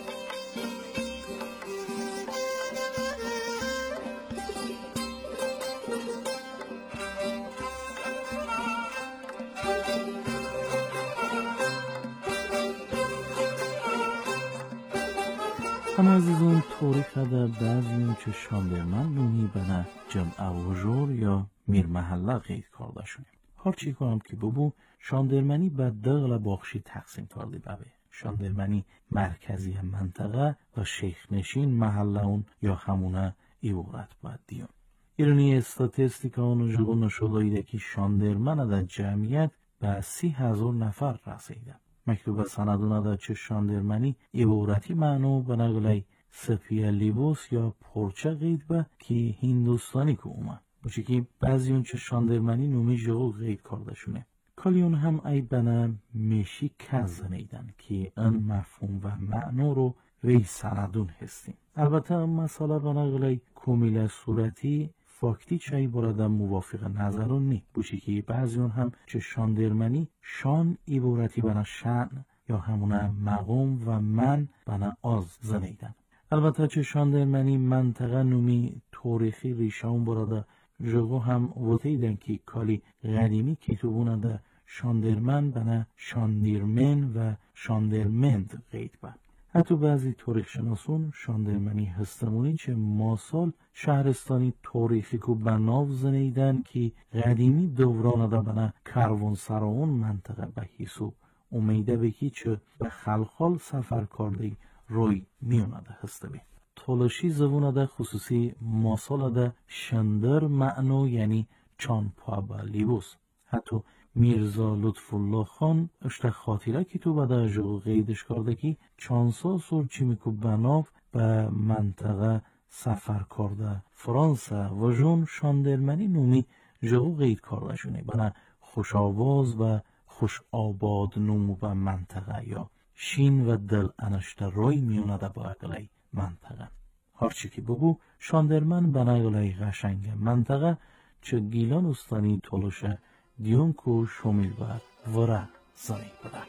هم عزیزان تاریخ ده بعضی که شاندرمن نومی بنا جمع وجور یا میرمحله قید کرده شدیم. هرچی کنم که ببو شاندرمنی به دغل باخشی تقسیم کرده ببه. شاندرمنی مرکزی منطقه و شیخنشین محله اون یا همونه ایورت باید دیون. ایرانی استاتستیکا اونو جلو نشده که شاندرمن ده جمعیت به 30,000 نفر رسیده. مکتوب سندونه ده چه شاندرمنی عبارتی معنو به نقلی سپیه لیبوس یا پرچه قید به که هندوستانی که اومد باشه که بعضی اون چه شاندرمنی نومی جغو قید کرده شونه کالیون هم ای بنا میشی کز زنیدن که این مفهوم و معنو رو وی سندون هستیم. البته مسئله به نقلی کمیل صورتی فاکتی چایی برادم موافق نظرون نی بوشی که بعضی اون هم چه شاندرمنی شان عبارتی بنا شأن یا همونه مقام و من بنا آز زنیدن. البته چه شاندرمنی منطقه نومی تاریخی ریشان براده جغو هم وطیدن که کالی قدیمی کتوبونه ده شاندرمن بنا شاندیرمن و شاندرمند قید با. حتی بعضی تاریخ شناسون شاندرمنی هستمونی چه ماسال شهرستانی تاریخی که بناو زنیدن که قدیمی دوران ده بنا کروان سراون منطقه به حساب امیده بکی چه به خلخال سفر کرده روی میونده هسته بی. تولشی زبونه ده خصوصی ماسال ده شندر معنو یعنی چانپا با لیبوس. حتی میرزا لطف الله خان اشته خاطره که تو بده جو قیدش کرده که چانسا سرچی میکو بناف به منطقه سفر کرده فرانسه و جون شاندرمنی نومی جو قید کردشونه بنا خوش آواز و خوش آباد نوم و منطقه یا شین و دل انشته روی میونه ده با اقلی منطقه. هرچی که بگو شاندرمن بنا اقلی قشنگ منطقه چه گیلان استانی تولوشه دیونکو شمیل و وره زنی بوده.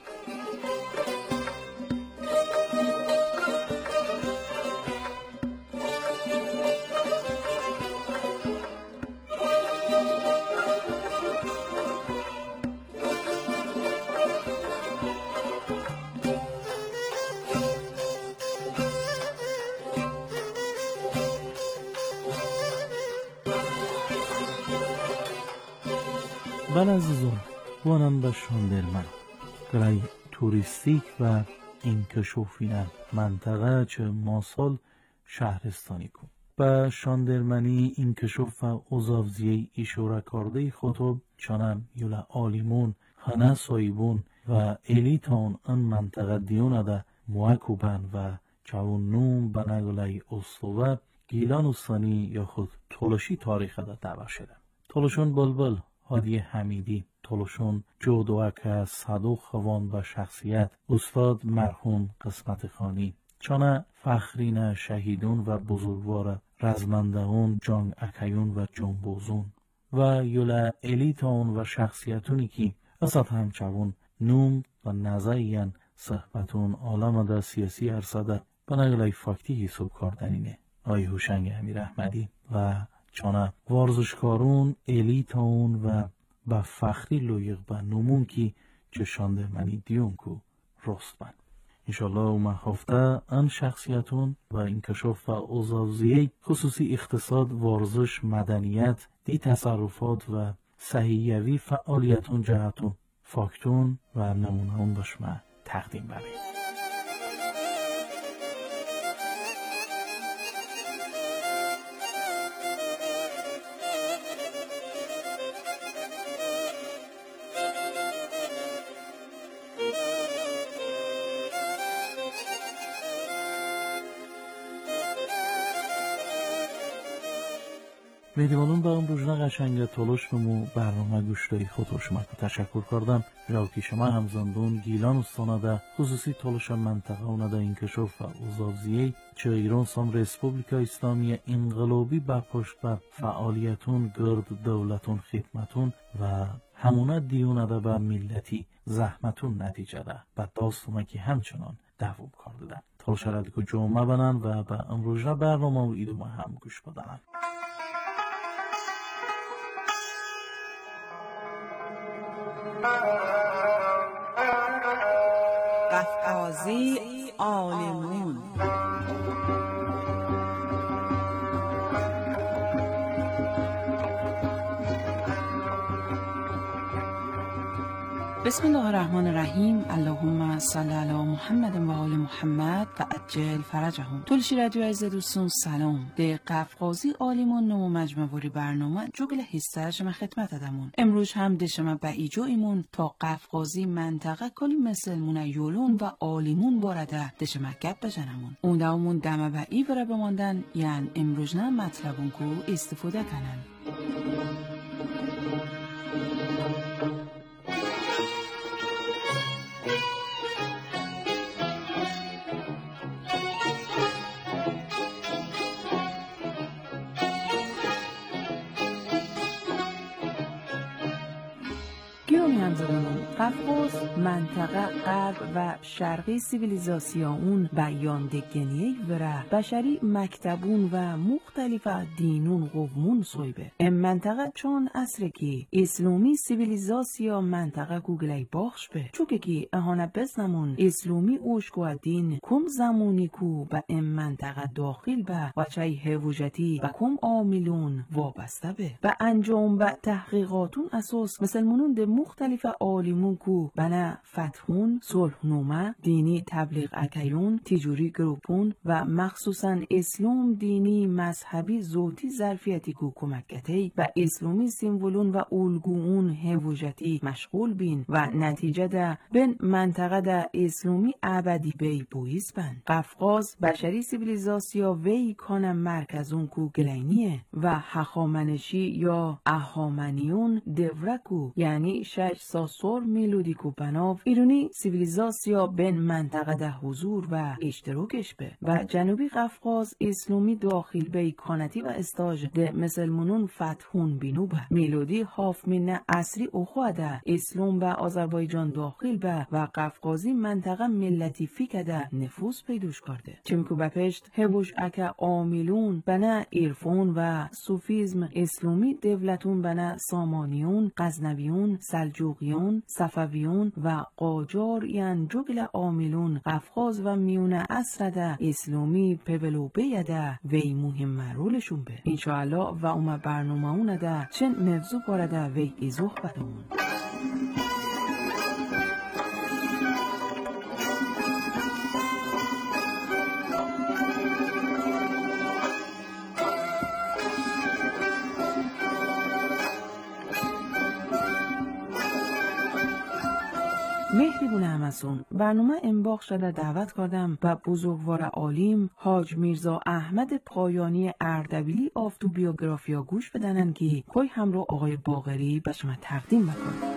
بله عزیزان، وانم به شاندرمن گرای توریستیک و انکشافینه منطقه چه ماسال شهرستانی کن. به شاندرمنی انکشاف و اوزاوزیه اشاره کرده خطب چنان یولا آلیمون، خانه سایبون و الیتان ان منطقه دیونه ده موکوبن و چون نوم به نگلای اصلوه گیلان استانی یا خود تولشی تاریخ ده دعوه شده. تولشون بلبل هادی حمیدی، تولشون جودوک صدوق خوان و شخصیت استاد مرحوم قسمت خانی، چانه فخرین شهیدون و بزرگوار رزمندهون جان اکیون و جنبوزون و یولا الیتون و شخصیتونی که اصد همچون نوم و نزایین صحبتون عالم ده سیاسی ارسده به نگلای فاکتی حساب کردنینه. آی هوشنگ امیر احمدی و چانه ورزشکارون الیتون و با فخری لویق با نمون کی چه شاندرمنی دیون کو رست بند. انشالله اومه هفته ان شخصیتون و انکشاف و اوزاوزیه خصوصی اقتصاد، ورزش، مدنیت، دی تصرفات و صحیحیوی فعالیتون جهتون فاکتون و نمونه اون بشمه تقدیم برید. میدیوانون با اون روزنه قشنگ تولوش بمو برنامه گوشتایی خود شما تشکر کردم. جاوکی شما همزندون گیلان استانه خصوصی تولوش منطقه اونه ده انکشاف و اوزاوزیه چه ایران سام ریسپوبلیکا اسلامی انقلابی برپشت بر فعالیتون گرد دولتون خدمتون و همونه دیونه ده بر ملتی زحمتون نتیجه ده و داستونه که همچنان دوام کرده ده. تولوش را دیگه جمعه بنن و به امروزه برنامه و ایدو ما هم گوش بدنن. قفقازی آلمون. بسم الله الرحمن الرحیم. اللهم صل علی محمد و آل محمد و عجل فرجهم. تولشی رادیو عزیز دوستان سلام. ده قفقازی آلیمون نمو مجموعی برنامه جوگل حصه شما خدمت دمون. امروز هم دشمه به ایجو ایمون تا قفقازی منطقه کلی مسلمون یولون و آلیمون بارده دشمه گپ بجنمون. اون دامون دمه به ای بره بماندن یعنی امروز نه مطلبون کو استفاده کنن. قفقاز منطقه غرب و شرقی سیویلیزاسیون بیان دگنیه وره بشری مکتبون و مختلف دینون قومون سویبه. این منطقه چون اصره که اسلامی سیویلیزاسیا منطقه گوگلی باخش به چوکه که اهانه بزنمون اسلامی اوشگو دین کم زمانی کو به این منطقه داخل به وچه هوجتی و کم عاملون وابسته به انجام و تحقیقاتون اساس مسلمانون ده مختلف عالمون کو بنا فتحون، صلحنامه، دینی تبلیغ اکیون، تیجوری گروپون و مخصوصا اسلام دینی مذهبی زوتی ظرفیتی کو کمکتی و اسلامی سیمولون و الگوون هوجتی مشغول بین و نتیجه ده بین منطقه ده اسلامی ابدی بی بویز بن. قفقاز بشری سیویلیزاسیا وی کان مرکزون کو گلینیه و هخامنشی یا اهامنیون دورکو یعنی 6 ساسور میلودی کو بناو ایرونی سیویلیزاسیا بین منطقه ده حضور و اشتراکش به و جنوبی قفقاز اسلامی داخل بی کانتی و استاج ده مسلمونون فتحون بینو به میلودی هافمین اصری اخواده اسلام به آذربایجان داخل به و قفقازی منطقه ملتی فیکده نفوذ پیدوش کرده چمکو بپشت هبوش اکا عاملون بنا ایرفون و صوفیزم اسلامی دولتون بنا سامانیون، غزنویون، سلجوقیون، صفویون و قاجار یان جگل عاملون قفقاز و میون اسرده اسلامی پولو بیده وی مهم رولشون به انشاءالله و اوم برنامه اونه ده چن موضوع بارده وی ایزوخ بدون. مهربون همسون برنامه انباخ شده دعوت کردم و بزرگوار عالم حاج میرزا احمد پایانی اردبیلی آفتو بیوگرافیا گوش بدنن که کوی همراه آقای باقری به شما تقدیم بکنم.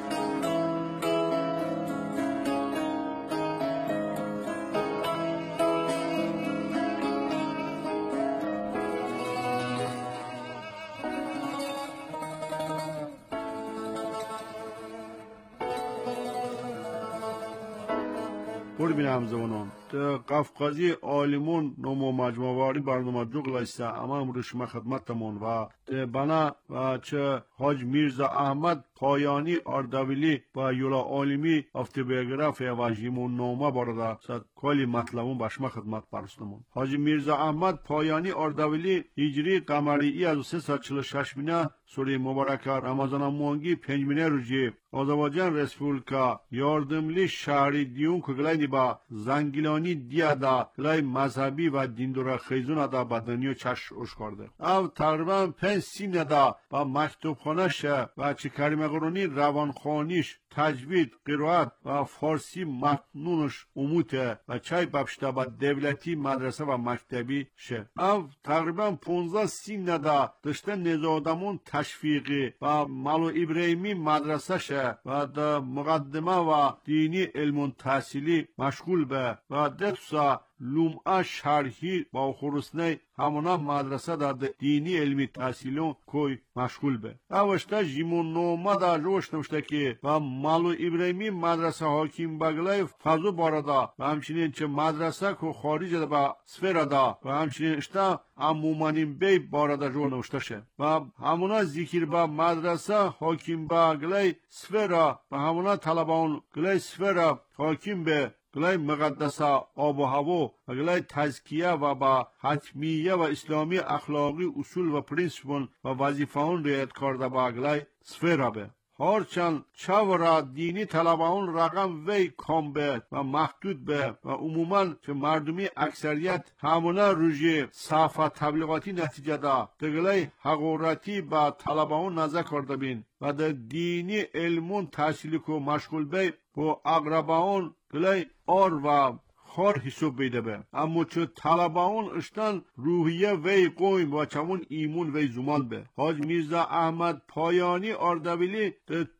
ببینم زمانان قفقازی عالمون نمو مجموعی برنامه جوگلایسته اما امروز شما خدمتمون و بنا و چه حاج میرزا احمد پایانی اردبیلی و یولا عالمی افتوبیوگرافی و جیمون نامه بارده صد کلی مطلبون به شما خدمت پرستمون. حاج میرزا احمد پایانی اردبیلی هجری قمری از 346 مینه سوری مبارکه رمضان مانگی 5 مینه روزی آذربایجان رسپوبلیکا یاردملی شهری دیون که گلای با زنگیلانی دیادا گلای مذهبی و دیندورا خیزون دا با دنیا چش اوش کرده. او تقریبا 5 سینه دا با مکتوب خانش و چه کریم قرونی روانخانیش تجوید قرائت و فارسی متنونش اموته و چای بپشته با دولتی مدرسه و مکتبی شه. او تقریبا 15 سینه دا داشته نزادمون تشویقی و مالو ابراهیمی مدرسه شه و دا مقدمه و دینی علم تحصیلی مشغول به و دفسا لومعه شرحی با خرسنه همونا مدرسه دا دینی علمی تحصیلون کوی مشغول به. اوشتا جیمون نومه دا روش نوشته که و مالو ابراهیمی مدرسه حاکم بگلای فضو بارده و همچنین چه مدرسه که خارج دا با سفر دا و همچنین اشتا امومانیم بی بارده رو نوشته شه و همونا ذکر با مدرسه حاکم بگلای سفر و همونا طلبان گلای سفر حاکم به گلای مقدسه آب و هوا و گلای تزکیه و با حتمیه و اسلامی اخلاقی اصول و پرینسپون و وظیفه‌ان رعایت کرده با گلای سفر به. هرچند چورا دینی طلبان رقم وی کم به و محدود به و عموما که مردمی اکثریت همونا روژی صحفه تبلیغاتی نتیجه دا دگلای حقورتی با طلبان نظر کرده بین و در دینی علمون تحصیلی که مشغول به با اقربان گلای آر و خار حساب بیده به اما چه طلبان اشتن روحیه وی قویم و چمون ایمون وی زمان به. حاج میرزا احمد پایانی اردبیلی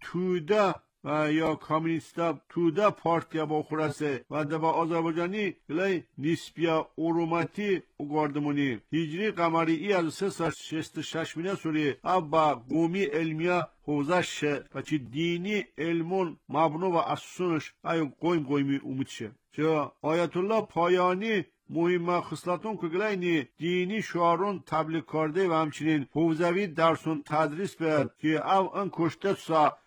توده و یا کامیونیستا توده پارتیا با خورسه و دبا آذربایجانی گلای نیسپیا اوروماتی اگاردمونی هجری قمری از 366 مینه سوری ابا قومی علمیه حوزش و چی دینی علمون مبنو و اساسونش ای قویمی امید شه. چه آیت الله پایانی مهم خصلتون که گلینی دینی شعارون تبلیغ کرده و همچنین حوزوی درسون تدریس به که او ان کشته سا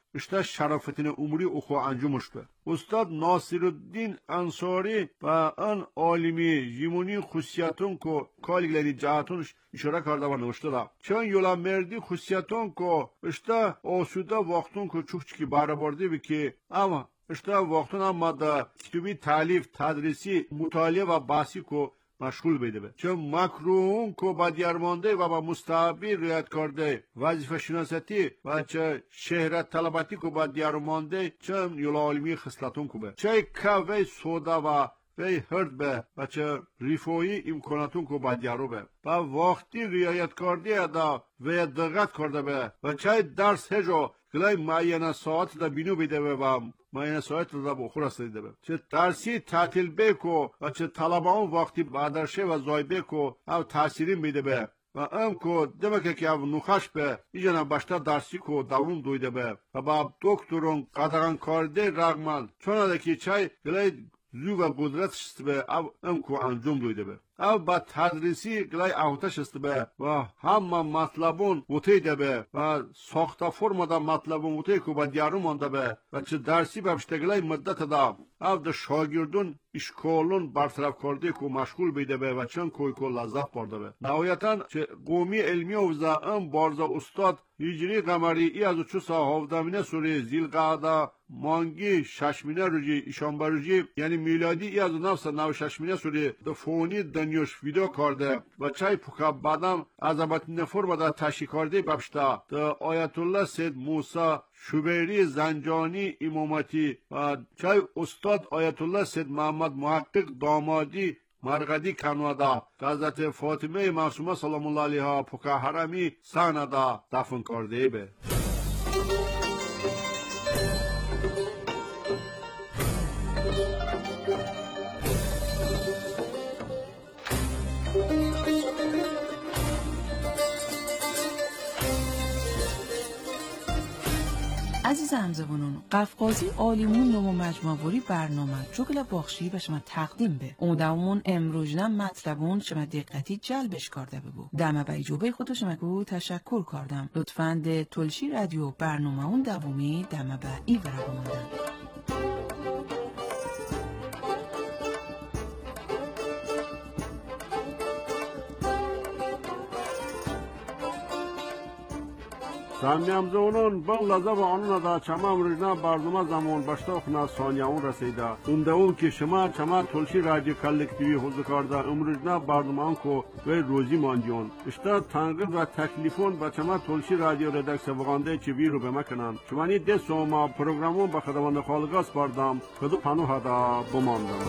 اشتا شرافتین عمری اخو انجامش به استاد ناصرالدین انصاری و ان عالمی جیمونی خصوصیتون که کالیگلری جهتونش اشاره کرده و نوشته ده چون یولا مردی خصوصیتون که اشتا آسوده وقتون که چوکچکی باره برده بی که اما اشتا وقتون هم ماده کتبی تعلیف تدریسی مطالعه و بحثی که مشغول بیده به چون مکروهون که با دیارمانده و با مستحبی رعایت کرده وظیفه شناستی و چه شهرت طلباتی که با دیارمانده چون یولا عالمی خصلتون که به چه که وی سودا و وی هرد به و چه ریفوی امکاناتون که با دیارو به و وقتی رعایت کرده دا وی دقت کرده به و چه درس هجو گلای معینه ساعت دا بینو بیده به و معینه ساعت دا بخور است دیده به چه درسی تعطیل بکو و چه طلبان وقتی بادرشه و زای بکو او تاثیرین بیده به و ام کو دمکه که او نخش به ایجانا باشتا درسی کو دوون دویده به و با دکترون قدران کرده رغمان چون که چای گلای زو و قدرت شست به او ام کو انجام دویده به او با تدریسی گلای احوتش است به و همه مطلبون وطیده به و ساخته فرم دا مطلبون وطیده که با دیارو مانده به و چه درسی ببشته گلای مدت دا او دا شاگردون اشکالون برطرف کرده که مشغول بیده به و چند کوی که لذت برده به نهایتا چه قومی علمی اوزا ام بارزا استاد هجری قمری ای از چو هفدمینه سوره زیلقعده مانگی ششمینه روزی ایشانبه روزی یعنی میلادی ای از 996 سوره دفونی دنیوش ویدیو کرده و چای پوکا بعدم عظمت نفر و دا تشی کرده ببشتا دا آیت الله سید موسی شوبری زنجانی امامتی و چای استاد آیت الله سید محمد محقق دامادی مرغدی کنوادا حضرت فاطمه معصومه سلام الله علیها پوکا حرمی ساندا دفن کرده به عزیز همزبانان قفقازی آلیمون نمو مجموعوری برنامه جوگل باخشی به شما تقدیم به اونمون امروزنم مطلبون شما دقتی جلبش کرده ببو دمه به ایجوبه خودو شما کو تشکر کردم لطفاً ده تلشی رادیو برنامه اون دومی دمه به ای برا بماندن سامی همزونون بل لذا و آنون دا چما امروزنا برنامه زمان باشتا اخنا ثانیه اون رسیده اونده اون که شما چما تلشی رادیو کلکتیوی حوضو کرده امروزنا برنامه اون که وی روزی مانجون اشتا تنقیب و تکلیفون با چما تلشی رادیو ردکس وغانده چوی رو بمکنن شمانی ده سوما پروگرامون با خدمانده خالگاز بردم کدو پنوها دا بماندم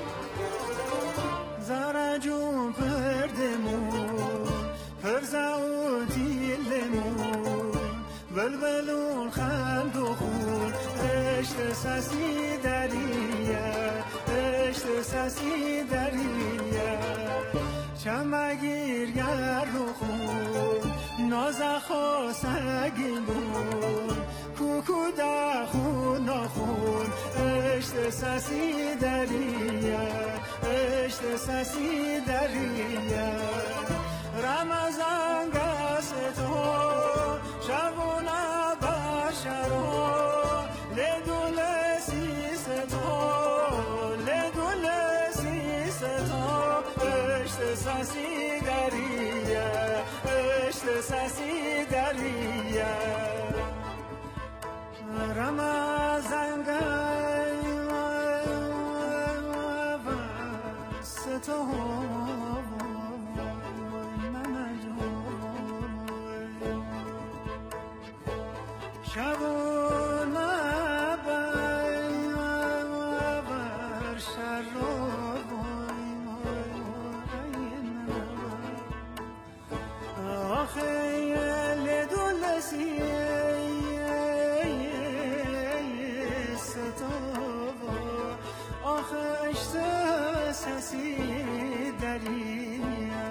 زرجون پردمون پرزاون تیلمون بلبلون خند و خون اشت سسی دریه اشت سسی دریه چمگیر گر و خون نازخو سگیمون کوکو دا خون نخون اشت سسی دریه اشت سسی دریه رمضان گستو شبونا باشرو لدول سیستو لدول سیستو اشت سسی دریه اشت سسی دریه رمضان گستو شبون بر شر آخه لدولسی ستو آخه اشت سسی دریه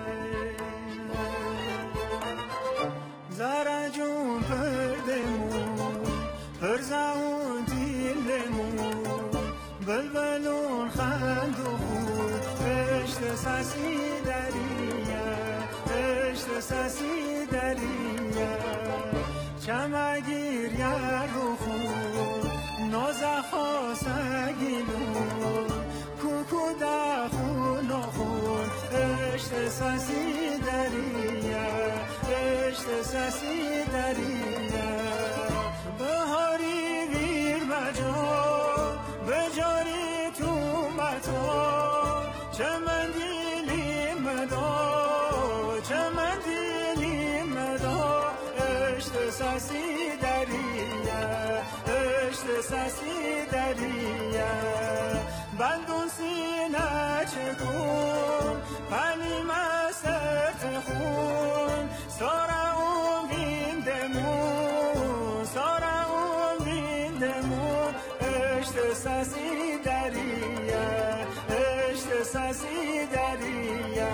زرجون پردمون پرزاون دیلمون بلبلون خند و خون اشت سسی دریه اشت سسی دریه چمگیر گرد و خون نازخا سگیلون کوکو دخون و خون اشت سسی دریه اشت سسی دریه بهاری ویر بجا بجاری تو متا چمن دیلی مدا چمن دیلی مدا اشت سسی دریه اشت سسی دریه بندون سینه چکون پنی مست خون سارا اون بیندمون سارا اون بیندمون اشت سسی دریه اشت سسی دریه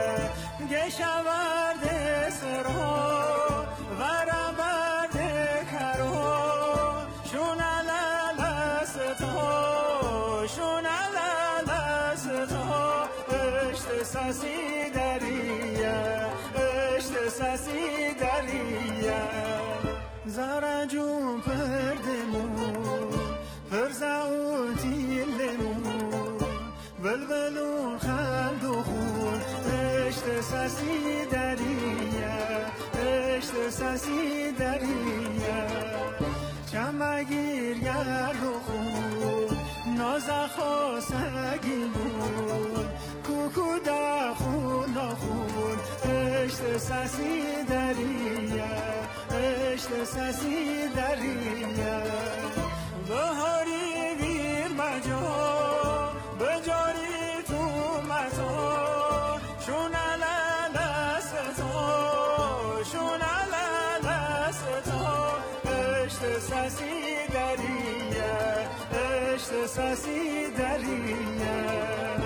گشورد سرا وربرد کرا شونالا ستا شونالا ستا اشت سسی دریه اشت سسی دریه زارا جون پردمون پرزاون تیلمون بلبلون خند و خون اشت سسی دریه اشت سسی دریه چمگیر گرد و خون نازخا سگیلون کوکو دخون نخون اشت سسی دریه اشت سسی دریه بهاری ویر بجا بجاری تو متا شونالا ستا شونالا ستا اشت سسی دریه اشت سسی دریه